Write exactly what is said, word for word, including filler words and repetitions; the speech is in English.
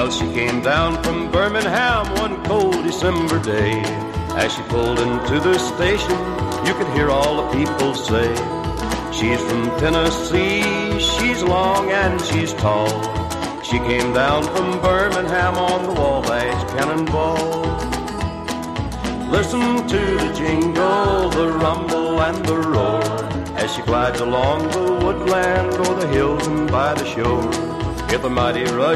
Well, she came down from Birmingham one cold December day. As she pulled into the station, you could hear all the people say, she's from Tennessee, she's long and she's tall. She came down from Birmingham on the Wabash Cannonball. Listen to the jingle, the rumble and the roar, as she glides along the woodland or the hills and by the shore. Hear the mighty rush